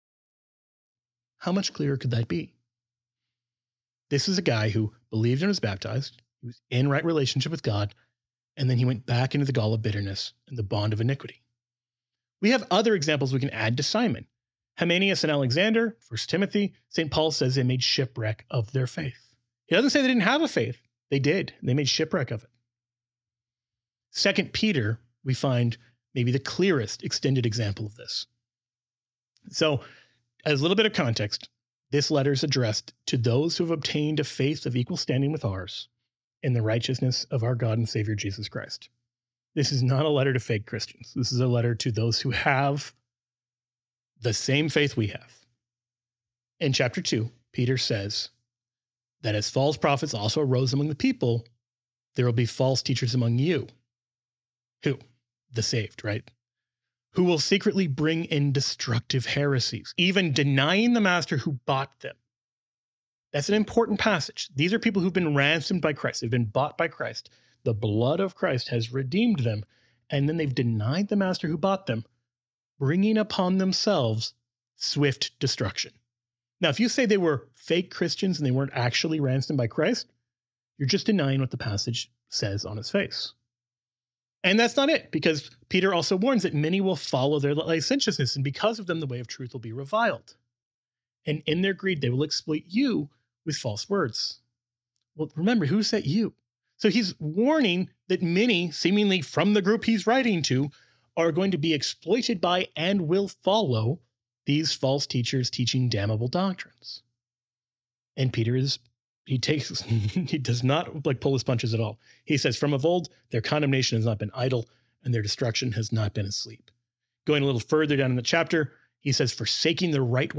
How much clearer could that be? This is a guy who believed and was baptized. He was in right relationship with God. And then he went back into the gall of bitterness and the bond of iniquity. We have other examples we can add to Simon. Hymenaeus and Alexander, First Timothy, Saint Paul says they made shipwreck of their faith. He doesn't say they didn't have a faith. They did. They made shipwreck of it. Second Peter, we find maybe the clearest extended example of this. So, as a little bit of context, this letter is addressed to those who have obtained a faith of equal standing with ours in the righteousness of our God and Savior Jesus Christ. This is not a letter to fake Christians. This is a letter to those who have the same faith we have. In chapter two, Peter says that as false prophets also arose among the people, there will be false teachers among you. Who? The saved, right? Who will secretly bring in destructive heresies, even denying the master who bought them. That's an important passage. These are people who've been ransomed by Christ. They've been bought by Christ. The blood of Christ has redeemed them. And then they've denied the master who bought them, bringing upon themselves swift destruction. Now, if you say they were fake Christians and they weren't actually ransomed by Christ, you're just denying what the passage says on its face. And that's not it, because Peter also warns that many will follow their licentiousness, and because of them, the way of truth will be reviled. And in their greed, they will exploit you with false words. Well, remember, who said you? So he's warning that many, seemingly from the group he's writing to, are going to be exploited by and will follow these false teachers teaching damnable doctrines. And Peter is, he takes, he does not like pull his punches at all. He says, from of old, their condemnation has not been idle, and their destruction has not been asleep. Going a little further down in the chapter, he says, forsaking the right way,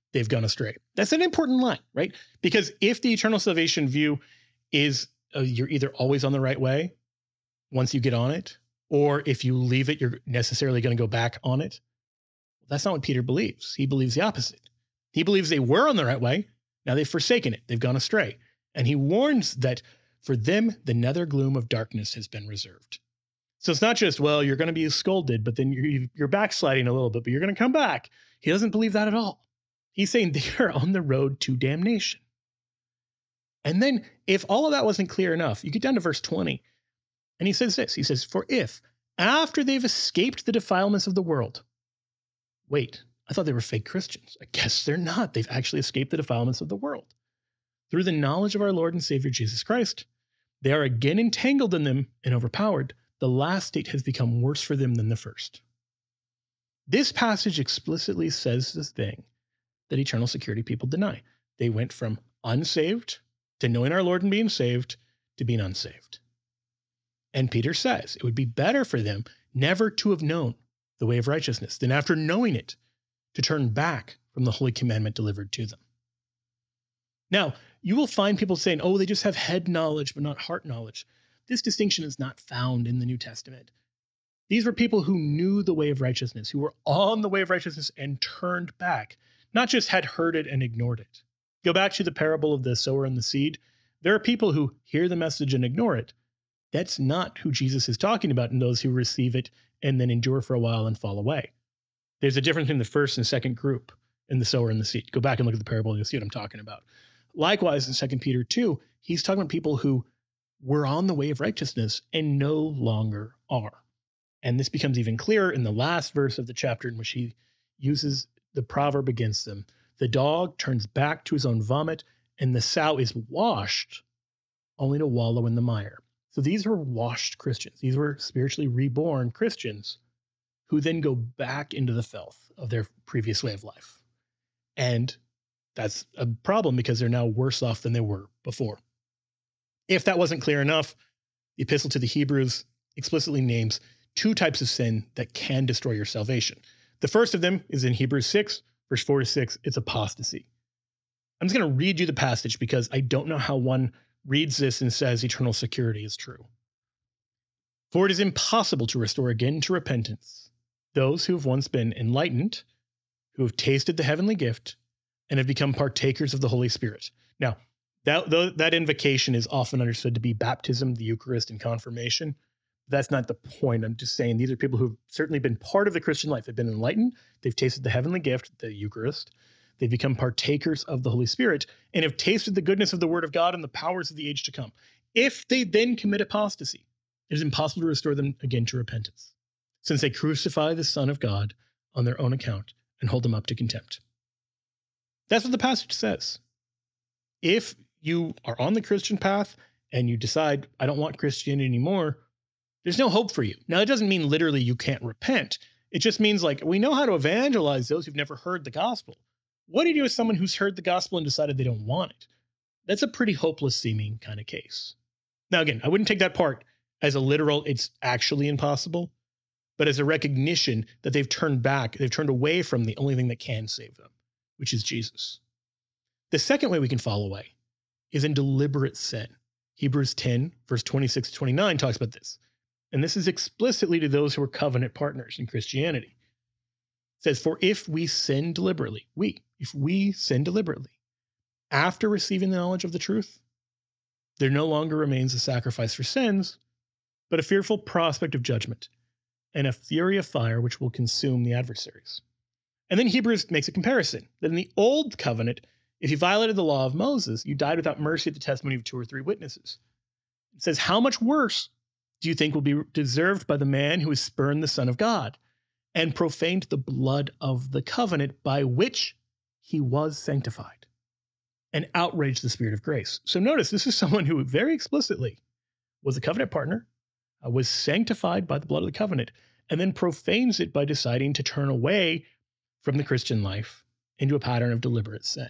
they've gone astray. That's an important line, right? Because if the eternal salvation view is uh, you're either always on the right way once you get on it, or if you leave it, you're necessarily going to go back on it. That's not what Peter believes. He believes the opposite. He believes they were on the right way. Now they've forsaken it. They've gone astray. And he warns that for them, the nether gloom of darkness has been reserved. So it's not just, well, you're going to be scolded, but then you're, you're backsliding a little bit, but you're going to come back. He doesn't believe that at all. He's saying they are on the road to damnation. And then if all of that wasn't clear enough, you get down to verse twenty. And he says this, he says, for if after they've escaped the defilements of the world, wait, I thought they were fake Christians. I guess they're not. They've actually escaped the defilements of the world. Through the knowledge of our Lord and Savior Jesus Christ, they are again entangled in them and overpowered. The last state has become worse for them than the first. This passage explicitly says this thing that eternal security people deny. They went from unsaved to knowing our Lord and being saved to being unsaved. And Peter says it would be better for them never to have known the way of righteousness than after knowing it to turn back from the holy commandment delivered to them. Now, you will find people saying, oh, they just have head knowledge, but not heart knowledge. This distinction is not found in the New Testament. These were people who knew the way of righteousness, who were on the way of righteousness and turned back, not just had heard it and ignored it. Go back to the parable of the sower and the seed. There are people who hear the message and ignore it. That's not who Jesus is talking about in those who receive it and then endure for a while and fall away. There's a difference in the first and second group in the sower and the seed. Go back and look at the parable and you'll see what I'm talking about. Likewise, in Second Peter two, he's talking about people who were on the way of righteousness and no longer are. And this becomes even clearer in the last verse of the chapter in which he uses the proverb against them. The dog turns back to his own vomit, and the sow is washed only to wallow in the mire. So these were washed Christians. These were spiritually reborn Christians who then go back into the filth of their previous way of life. And that's a problem because they're now worse off than they were before. If that wasn't clear enough, the Epistle to the Hebrews explicitly names two types of sin that can destroy your salvation. The first of them is in Hebrews six, verse four to six. It's apostasy. I'm just going to read you the passage because I don't know how one reads this and says eternal security is true. For it is impossible to restore again to repentance those who have once been enlightened, who have tasted the heavenly gift, and have become partakers of the Holy Spirit. Now, that, that invocation is often understood to be baptism, the Eucharist, and confirmation. That's not the point. I'm just saying these are people who've certainly been part of the Christian life. They've been enlightened. They've tasted the heavenly gift, the Eucharist. They've become partakers of the Holy Spirit and have tasted the goodness of the Word of God and the powers of the age to come. If they then commit apostasy, it is impossible to restore them again to repentance, since they crucify the Son of God on their own account and hold him up to contempt. That's what the passage says. If you are on the Christian path and you decide, I don't want Christianity anymore, there's no hope for you. Now, it doesn't mean literally you can't repent. It just means like we know how to evangelize those who've never heard the gospel. What do you do with someone who's heard the gospel and decided they don't want it? That's a pretty hopeless seeming kind of case. Now, again, I wouldn't take that part as a literal, it's actually impossible, but as a recognition that they've turned back, they've turned away from the only thing that can save them, which is Jesus. The second way we can fall away is in deliberate sin. Hebrews ten, verse twenty-six to twenty-nine talks about this. And this is explicitly to those who are covenant partners in Christianity. It says, for if we sin deliberately, we, if we sin deliberately, after receiving the knowledge of the truth, there no longer remains a sacrifice for sins, but a fearful prospect of judgment and a fury of fire which will consume the adversaries. And then Hebrews makes a comparison that in the old covenant, if you violated the law of Moses, you died without mercy at the testimony of two or three witnesses. It says, how much worse do you think will be deserved by the man who has spurned the Son of God and profaned the blood of the covenant by which he was sanctified and outraged the Spirit of grace? So notice, this is someone who very explicitly was a covenant partner, uh, was sanctified by the blood of the covenant, and then profanes it by deciding to turn away from the Christian life into a pattern of deliberate sin.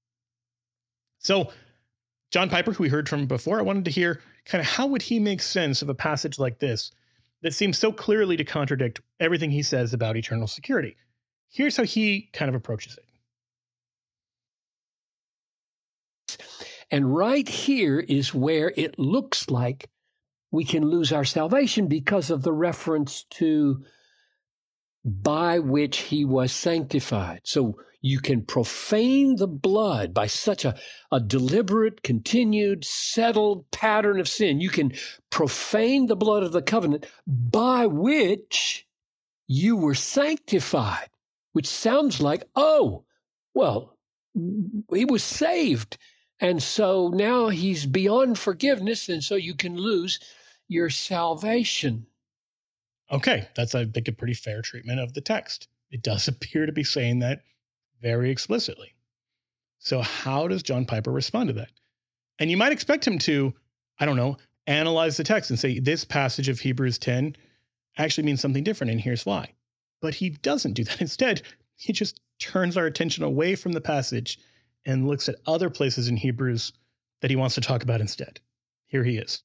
So John Piper, who we heard from before, I wanted to hear kind of how would he make sense of a passage like this that seems so clearly to contradict everything he says about eternal security. Here's how he kind of approaches it. And right here is where it looks like we can lose our salvation because of the reference to by which he was sanctified. So you can profane the blood by such a, a deliberate, continued, settled pattern of sin. You can profane the blood of the covenant by which you were sanctified, which sounds like, oh, well, he was saved. And so now he's beyond forgiveness, and so you can lose your salvation. Okay, that's, I think, a pretty fair treatment of the text. It does appear to be saying that very explicitly. So how does John Piper respond to that? And you might expect him to, I don't know, analyze the text and say, this passage of Hebrews ten actually means something different, and here's why. But he doesn't do that. Instead, he just turns our attention away from the passage and looks at other places in Hebrews that he wants to talk about instead. Here he is.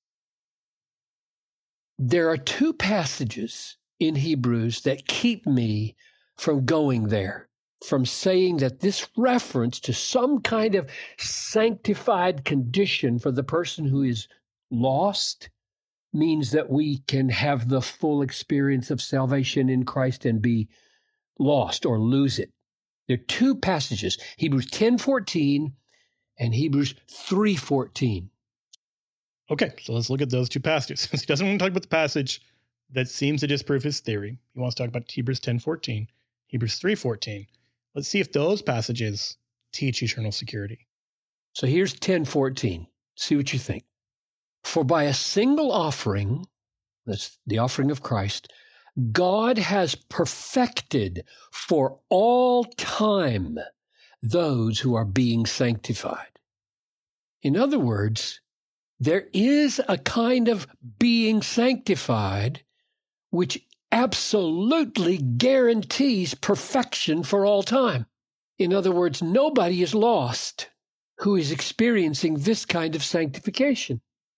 There are two passages in Hebrews that keep me from going there, from saying that this reference to some kind of sanctified condition for the person who is lost means that we can have the full experience of salvation in Christ and be lost or lose it. There are two passages, Hebrews ten fourteen and Hebrews three fourteen. Okay, so let's look at those two passages. Since he doesn't want to talk about the passage that seems to disprove his theory, he wants to talk about Hebrews ten fourteen, Hebrews three fourteen. Let's see if those passages teach eternal security. So here's ten fourteen. See what you think. For by a single offering, that's the offering of Christ, God has perfected for all time those who are being sanctified. In other words, there is a kind of being sanctified which absolutely guarantees perfection for all time. In other words, nobody is lost who is experiencing this kind of sanctification.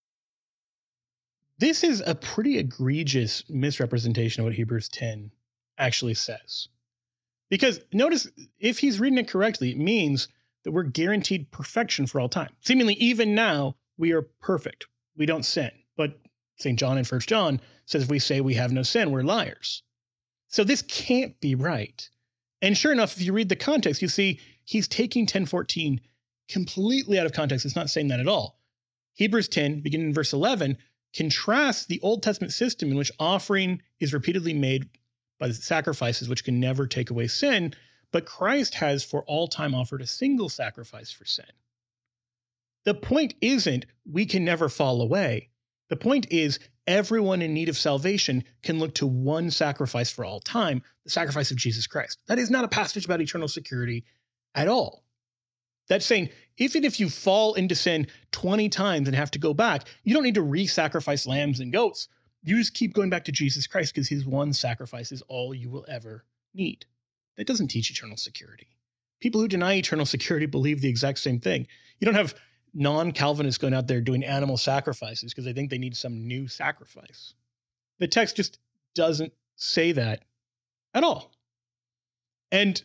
This is a pretty egregious misrepresentation of what Hebrews ten actually says. Because notice, if he's reading it correctly, it means that we're guaranteed perfection for all time. Seemingly, even now, we are perfect. We don't sin. But Saint John in First John says if we say we have no sin, we're liars. So this can't be right. And sure enough, if you read the context, you see he's taking ten fourteen completely out of context. It's not saying that at all. Hebrews ten, beginning in verse eleven, contrasts the Old Testament system in which offering is repeatedly made by the sacrifices which can never take away sin, but Christ has for all time offered a single sacrifice for sin. The point isn't we can never fall away. The point is everyone in need of salvation can look to one sacrifice for all time, the sacrifice of Jesus Christ. That is not a passage about eternal security at all. That's saying, even if you fall into sin twenty times and have to go back, you don't need to re-sacrifice lambs and goats. You just keep going back to Jesus Christ because his one sacrifice is all you will ever need. That doesn't teach eternal security. People who deny eternal security believe the exact same thing. You don't have non-Calvinists going out there doing animal sacrifices because they think they need some new sacrifice. The text just doesn't say that at all. And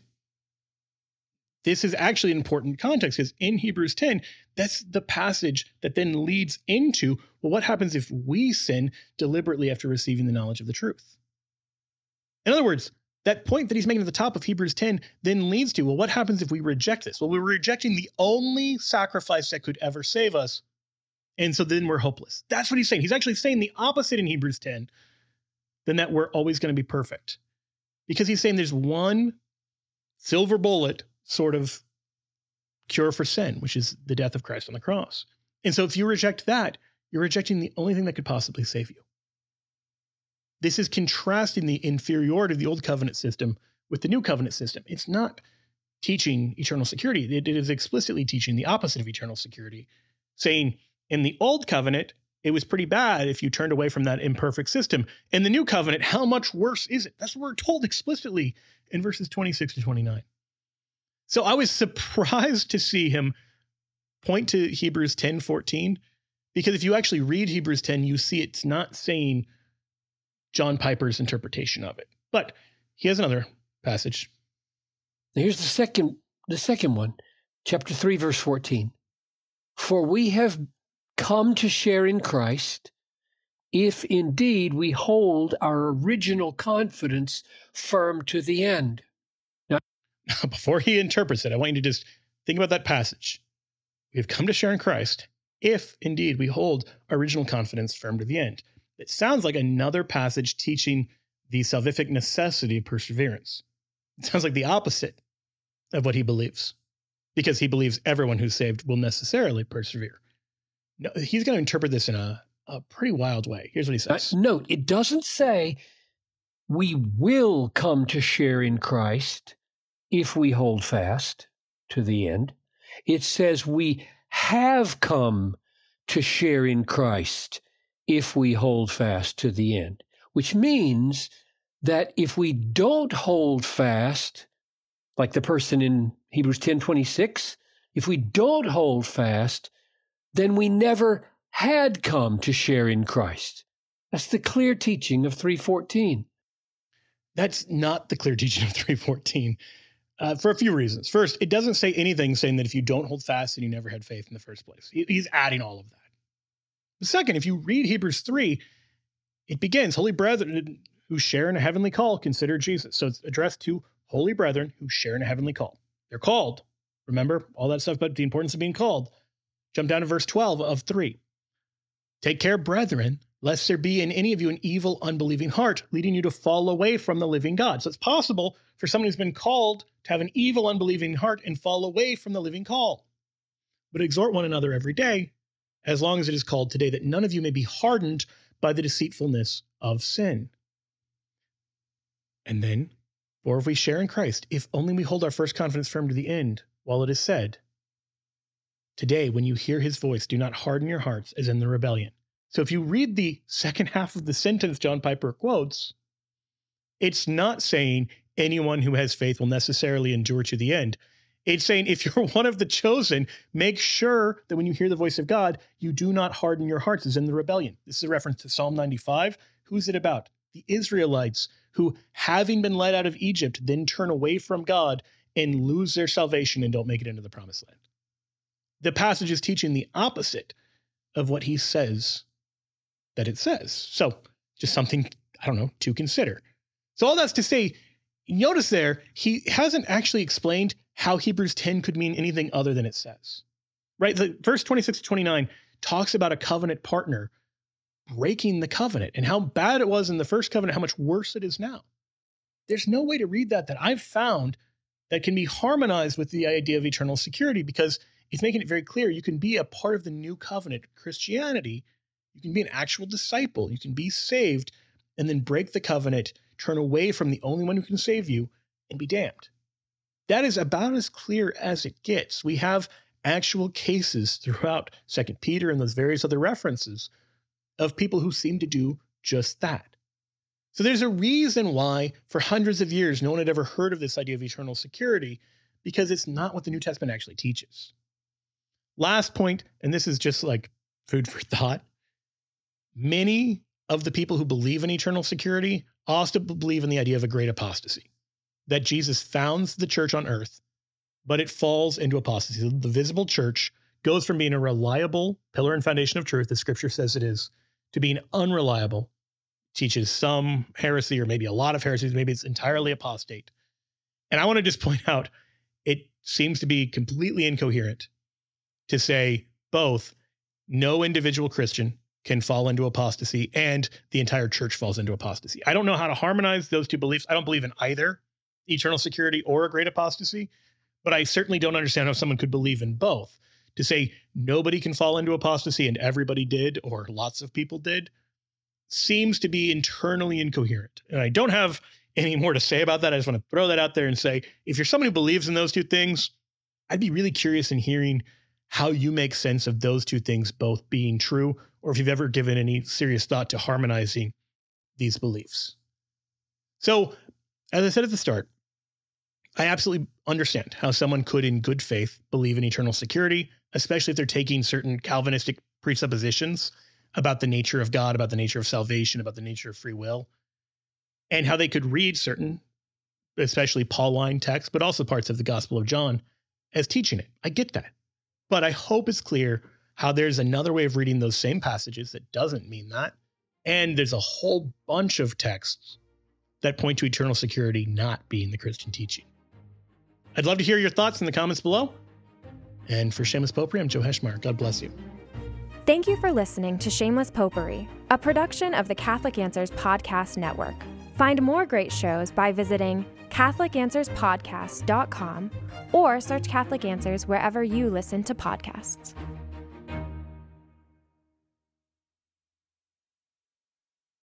this is actually an important context because in Hebrews ten, that's the passage that then leads into, well, what happens if we sin deliberately after receiving the knowledge of the truth? In other words, that point that he's making at the top of Hebrews ten then leads to, well, what happens if we reject this? Well, we're rejecting the only sacrifice that could ever save us. And so then we're hopeless. That's what he's saying. He's actually saying the opposite in Hebrews ten than that we're always going to be perfect. Because he's saying there's one silver bullet sort of cure for sin, which is the death of Christ on the cross. And so if you reject that, you're rejecting the only thing that could possibly save you. This is contrasting the inferiority of the old covenant system with the new covenant system. It's not teaching eternal security. It, it is explicitly teaching the opposite of eternal security, saying in the old covenant, it was pretty bad if you turned away from that imperfect system. In the new covenant, how much worse is it? That's what we're told explicitly in verses twenty-six to twenty-nine. So I was surprised to see him point to Hebrews ten fourteen, because if you actually read Hebrews ten, you see it's not saying John Piper's interpretation of it. But he has another passage. Here's the second, the second one, chapter three, verse fourteen. For we have come to share in Christ, if indeed we hold our original confidence firm to the end. Now, before he interprets it, I want you to just think about that passage. We have come to share in Christ, if indeed we hold our original confidence firm to the end. It sounds like another passage teaching the salvific necessity of perseverance. It sounds like the opposite of what he believes, because he believes everyone who's saved will necessarily persevere. No, he's going to interpret this in a, a pretty wild way. Here's what he says. Uh, note, it doesn't say we will come to share in Christ if we hold fast to the end. It says we have come to share in Christ if we hold fast to the end, which means that if we don't hold fast, like the person in Hebrews ten twenty-six, if we don't hold fast, then we never had come to share in Christ. That's the clear teaching of three fourteen. That's not the clear teaching of three fourteen uh, for a few reasons. First, it doesn't say anything saying that if you don't hold fast, then you never had faith in the first place. He, he's adding all of that. The second, if you read Hebrews three, it begins, holy brethren who share in a heavenly call, consider Jesus. So it's addressed to holy brethren who share in a heavenly call. They're called. Remember all that stuff about the importance of being called. Jump down to verse twelve of three. Take care, brethren, lest there be in any of you an evil, unbelieving heart, leading you to fall away from the living God. So it's possible for someone who's been called to have an evil, unbelieving heart and fall away from the living call. But exhort one another every day, as long as it is called today, that none of you may be hardened by the deceitfulness of sin. And then, for if we share in Christ, if only we hold our first confidence firm to the end, while it is said, today, when you hear his voice, do not harden your hearts as in the rebellion. So if you read the second half of the sentence John Piper quotes, it's not saying anyone who has faith will necessarily endure to the end. It's saying if you're one of the chosen, make sure that when you hear the voice of God, you do not harden your hearts as in the rebellion. This is a reference to Psalm ninety-five. Who's it about? The Israelites who, having been led out of Egypt, then turn away from God and lose their salvation and don't make it into the promised land. The passage is teaching the opposite of what he says that it says. So just something, I don't know, to consider. So all that's to say, notice there, he hasn't actually explained how Hebrews ten could mean anything other than it says, right? The verse twenty-six to twenty-nine talks about a covenant partner breaking the covenant and how bad it was in the first covenant, how much worse it is now. There's no way to read that that I've found that can be harmonized with the idea of eternal security, because it's making it very clear you can be a part of the new covenant Christianity. You can be an actual disciple. You can be saved and then break the covenant, turn away from the only one who can save you, and be damned. That is about as clear as it gets. We have actual cases throughout Second Peter and those various other references of people who seem to do just that. So there's a reason why for hundreds of years no one had ever heard of this idea of eternal security, because it's not what the New Testament actually teaches. Last point, and this is just like food for thought. Many of the people who believe in eternal security also believe in the idea of a great apostasy, that Jesus founds the church on earth, but it falls into apostasy. The visible church goes from being a reliable pillar and foundation of truth, as scripture says it is, to being unreliable, teaches some heresy or maybe a lot of heresies, maybe it's entirely apostate. And I want to just point out, it seems to be completely incoherent to say both no individual Christian can fall into apostasy and the entire church falls into apostasy. I don't know how to harmonize those two beliefs. I don't believe in either eternal security or a great apostasy, but I certainly don't understand how someone could believe in both. To say nobody can fall into apostasy and everybody did, or lots of people did, seems to be internally incoherent. And I don't have any more to say about that. I just want to throw that out there and say, if you're someone who believes in those two things, I'd be really curious in hearing how you make sense of those two things both being true, or if you've ever given any serious thought to harmonizing these beliefs. So, as I said at the start, I absolutely understand how someone could, in good faith, believe in eternal security, especially if they're taking certain Calvinistic presuppositions about the nature of God, about the nature of salvation, about the nature of free will, and how they could read certain, especially Pauline texts, but also parts of the Gospel of John, as teaching it. I get that. But I hope it's clear how there's another way of reading those same passages that doesn't mean that. And there's a whole bunch of texts that point to eternal security not being the Christian teaching. I'd love to hear your thoughts in the comments below. And for Shameless Popery, I'm Joe Heschmeyer. God bless you. Thank you for listening to Shameless Popery, a production of the Catholic Answers Podcast Network. Find more great shows by visiting catholic answers podcast dot com or search Catholic Answers wherever you listen to podcasts.